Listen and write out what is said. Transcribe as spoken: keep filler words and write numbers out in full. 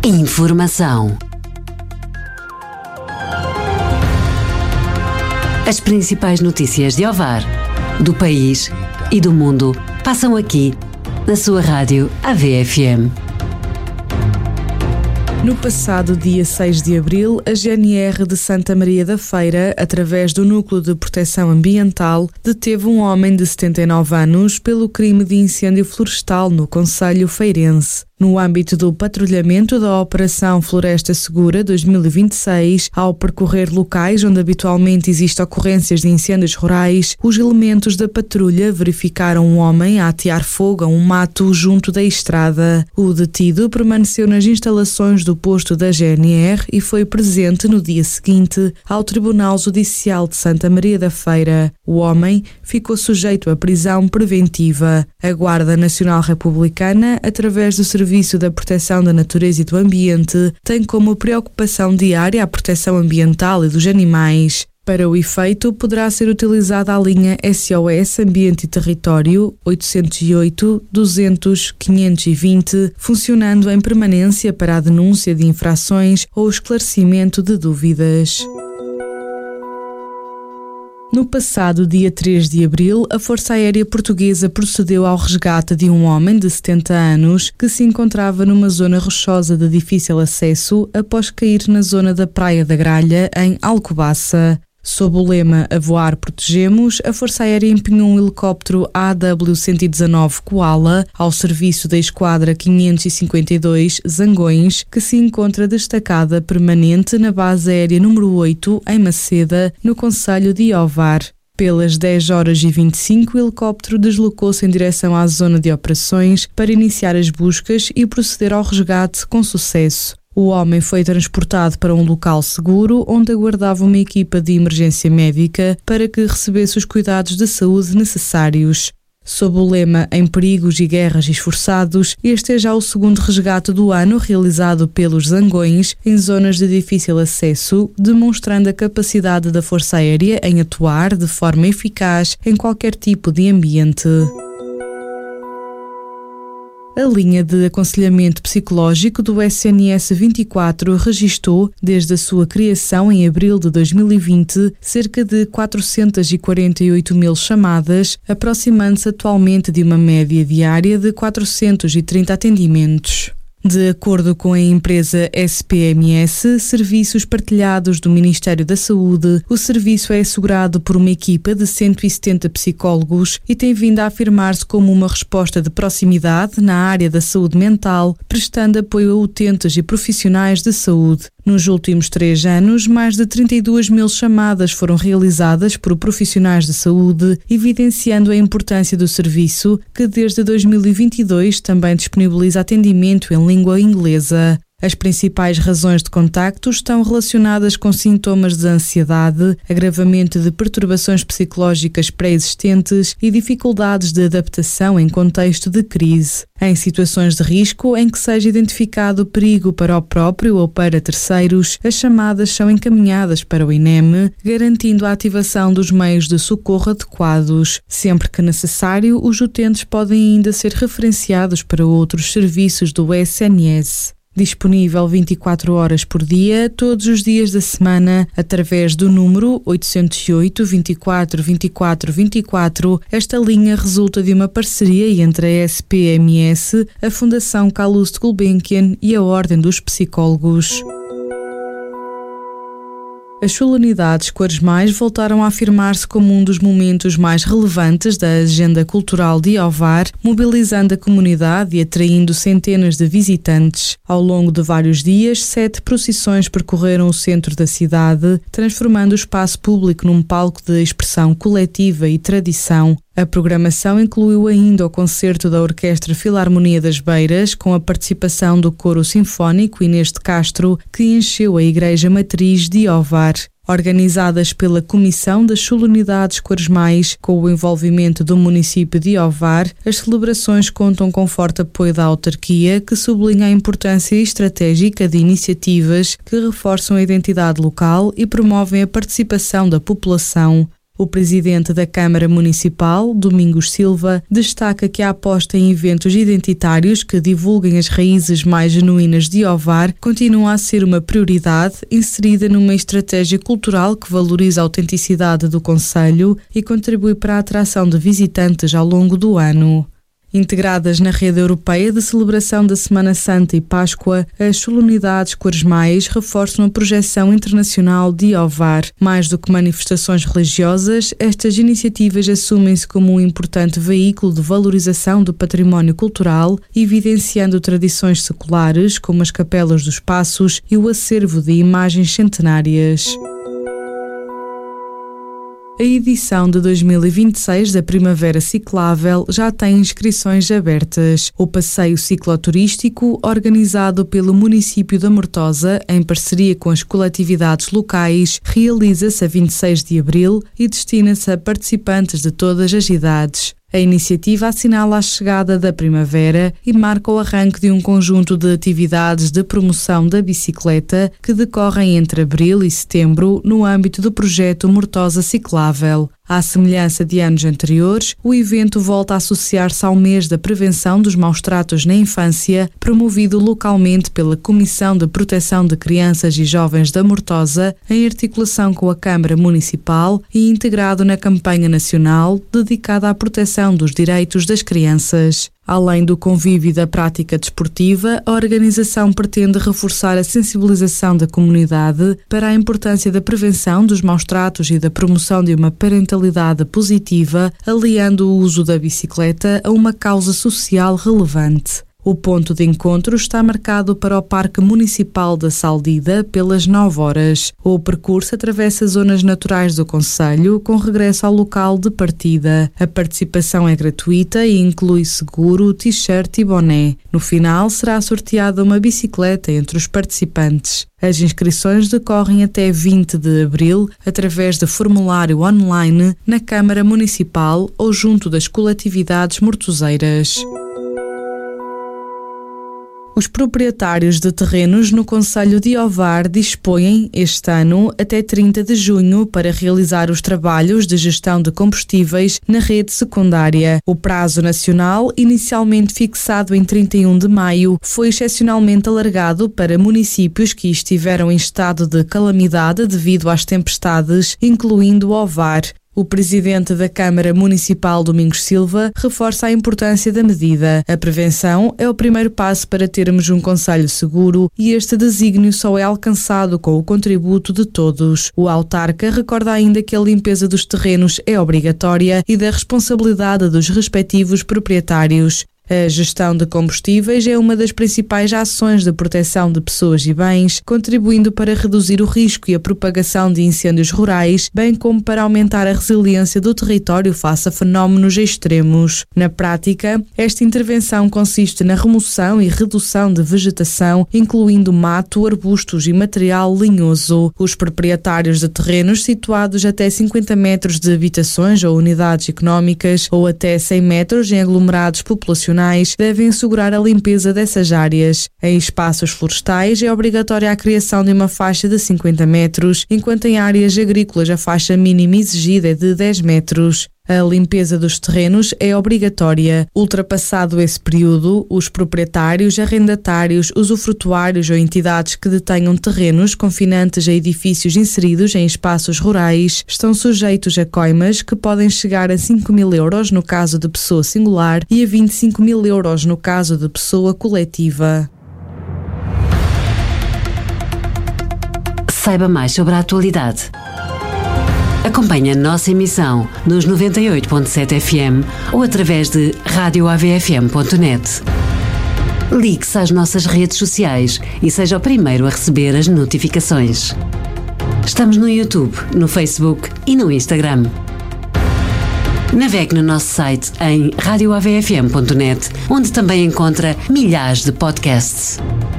Informação. As principais notícias de Ovar, do país e do mundo passam aqui, na sua rádio A V F M. No passado dia seis de abril, a G N R de Santa Maria da Feira, através do Núcleo de Proteção Ambiental, deteve um homem de setenta e nove anos pelo crime de incêndio florestal no concelho feirense. No âmbito do patrulhamento da Operação Floresta Segura dois mil e vinte e seis, ao percorrer locais onde habitualmente existem ocorrências de incêndios rurais, os elementos da patrulha verificaram um homem a atear fogo a um mato junto da estrada. O detido permaneceu nas instalações do posto da G N R e foi presente no dia seguinte ao Tribunal Judicial de Santa Maria da Feira. O homem ficou sujeito à prisão preventiva. A Guarda Nacional Republicana, através do Serviço da Proteção da Natureza e do Ambiente, tem como preocupação diária a proteção ambiental e dos animais. Para o efeito, poderá ser utilizada a linha S O S Ambiente e Território oito zero oito, duzentos, quinhentos e vinte, funcionando em permanência para a denúncia de infrações ou esclarecimento de dúvidas. No passado dia três de abril, a Força Aérea Portuguesa procedeu ao resgate de um homem de setenta anos que se encontrava numa zona rochosa de difícil acesso após cair na zona da Praia da Gralha, em Alcobaça. Sob o lema A Voar Protegemos, a Força Aérea empenhou um helicóptero A W cento e dezanove Koala ao serviço da Esquadra quinhentos e cinquenta e dois Zangões, que se encontra destacada permanente na Base Aérea número oito, em Maceda, no concelho de Ovar. Pelas dez horas e vinte e cinco, o helicóptero deslocou-se em direção à zona de operações para iniciar as buscas e proceder ao resgate com sucesso. O homem foi transportado para um local seguro, onde aguardava uma equipa de emergência médica para que recebesse os cuidados de saúde necessários. Sob o lema Em Perigos e Guerras Esforçados, este é já o segundo resgate do ano realizado pelos Zangões em zonas de difícil acesso, demonstrando a capacidade da Força Aérea em atuar de forma eficaz em qualquer tipo de ambiente. A linha de aconselhamento psicológico do S N S vinte e quatro registou, desde a sua criação em abril de dois mil e vinte, cerca de quatrocentas e quarenta e oito mil chamadas, aproximando-se atualmente de uma média diária de quatrocentos e trinta atendimentos. De acordo com a empresa S P M S, Serviços Partilhados do Ministério da Saúde, o serviço é assegurado por uma equipa de cento e setenta psicólogos e tem vindo a afirmar-se como uma resposta de proximidade na área da saúde mental, prestando apoio a utentes e profissionais de saúde. Nos últimos três anos, mais de trinta e duas mil chamadas foram realizadas por profissionais de saúde, evidenciando a importância do serviço, que desde dois mil e vinte e dois também disponibiliza atendimento em língua inglesa. As principais razões de contacto estão relacionadas com sintomas de ansiedade, agravamento de perturbações psicológicas pré-existentes e dificuldades de adaptação em contexto de crise. Em situações de risco em que seja identificado perigo para o próprio ou para terceiros, as chamadas são encaminhadas para o I N E M, garantindo a ativação dos meios de socorro adequados. Sempre que necessário, os utentes podem ainda ser referenciados para outros serviços do S N S. Disponível vinte e quatro horas por dia, todos os dias da semana, através do número oito zero oito, vinte e quatro, vinte e quatro, vinte e quatro, esta linha resulta de uma parceria entre a S P M S, a Fundação Calouste Gulbenkian e a Ordem dos Psicólogos. As solenidades quaresmais voltaram a afirmar-se como um dos momentos mais relevantes da agenda cultural de Ovar, mobilizando a comunidade e atraindo centenas de visitantes. Ao longo de vários dias, sete procissões percorreram o centro da cidade, transformando o espaço público num palco de expressão coletiva e tradição. A programação incluiu ainda o concerto da Orquestra Filarmonia das Beiras, com a participação do Coro Sinfónico Inês de Castro, que encheu a Igreja Matriz de Ovar. Organizadas pela Comissão das Solenidades Quaresmais, com o envolvimento do município de Ovar, as celebrações contam com forte apoio da autarquia, que sublinha a importância estratégica de iniciativas que reforçam a identidade local e promovem a participação da população. O presidente da Câmara Municipal, Domingos Silva, destaca que a aposta em eventos identitários que divulguem as raízes mais genuínas de Ovar continua a ser uma prioridade inserida numa estratégia cultural que valoriza a autenticidade do concelho e contribui para a atração de visitantes ao longo do ano. Integradas na rede europeia de celebração da Semana Santa e Páscoa, as solenidades quaresmais reforçam a projeção internacional de Ovar. Mais do que manifestações religiosas, estas iniciativas assumem-se como um importante veículo de valorização do património cultural, evidenciando tradições seculares como as capelas dos Passos e o acervo de imagens centenárias. A edição de dois mil e vinte e seis da Primavera Ciclável já tem inscrições abertas. O passeio cicloturístico, organizado pelo município da Mortosa, em parceria com as coletividades locais, realiza-se a vinte e seis de abril e destina-se a participantes de todas as idades. A iniciativa assinala a chegada da primavera e marca o arranque de um conjunto de atividades de promoção da bicicleta que decorrem entre abril e setembro no âmbito do projeto Mortosa Ciclável. À semelhança de anos anteriores, o evento volta a associar-se ao mês da prevenção dos maus-tratos na infância, promovido localmente pela Comissão de Proteção de Crianças e Jovens da Mortosa, em articulação com a Câmara Municipal e integrado na campanha nacional dedicada à proteção dos direitos das crianças. Além do convívio e da prática desportiva, a organização pretende reforçar a sensibilização da comunidade para a importância da prevenção dos maus-tratos e da promoção de uma parentalidade positiva, aliando o uso da bicicleta a uma causa social relevante. O ponto de encontro está marcado para o Parque Municipal da Saldida pelas nove horas. O percurso atravessa zonas naturais do concelho, com regresso ao local de partida. A participação é gratuita e inclui seguro, t-shirt e boné. No final, será sorteada uma bicicleta entre os participantes. As inscrições decorrem até vinte de abril, através de formulário online na Câmara Municipal ou junto das coletividades mortoseiras. Os proprietários de terrenos no concelho de Ovar dispõem, este ano, até trinta de junho para realizar os trabalhos de gestão de combustíveis na rede secundária. O prazo nacional, inicialmente fixado em trinta e um de maio, foi excepcionalmente alargado para municípios que estiveram em estado de calamidade devido às tempestades, incluindo Ovar. O presidente da Câmara Municipal, Domingos Silva, reforça a importância da medida. A prevenção é o primeiro passo para termos um concelho seguro e este desígnio só é alcançado com o contributo de todos. O autarca recorda ainda que a limpeza dos terrenos é obrigatória e da responsabilidade dos respectivos proprietários. A gestão de combustíveis é uma das principais ações de proteção de pessoas e bens, contribuindo para reduzir o risco e a propagação de incêndios rurais, bem como para aumentar a resiliência do território face a fenómenos extremos. Na prática, esta intervenção consiste na remoção e redução de vegetação, incluindo mato, arbustos e material linhoso. Os proprietários de terrenos situados até cinquenta metros de habitações ou unidades económicas ou até cem metros em aglomerados populacionais devem assegurar a limpeza dessas áreas. Em espaços florestais é obrigatória a criação de uma faixa de cinquenta metros, enquanto em áreas agrícolas a faixa mínima exigida é de dez metros. A limpeza dos terrenos é obrigatória. Ultrapassado esse período, os proprietários, arrendatários, usufrutuários ou entidades que detenham terrenos confinantes a edifícios inseridos em espaços rurais estão sujeitos a coimas que podem chegar a cinco mil euros no caso de pessoa singular e a vinte e cinco mil euros no caso de pessoa coletiva. Saiba mais sobre a atualidade. Acompanhe a nossa emissão nos noventa e oito ponto sete F M ou através de rádio A V F M ponto net. Ligue-se às nossas redes sociais e seja o primeiro a receber as notificações. Estamos no YouTube, no Facebook e no Instagram. Navegue no nosso site em rádio A V F M ponto net, onde também encontra milhares de podcasts.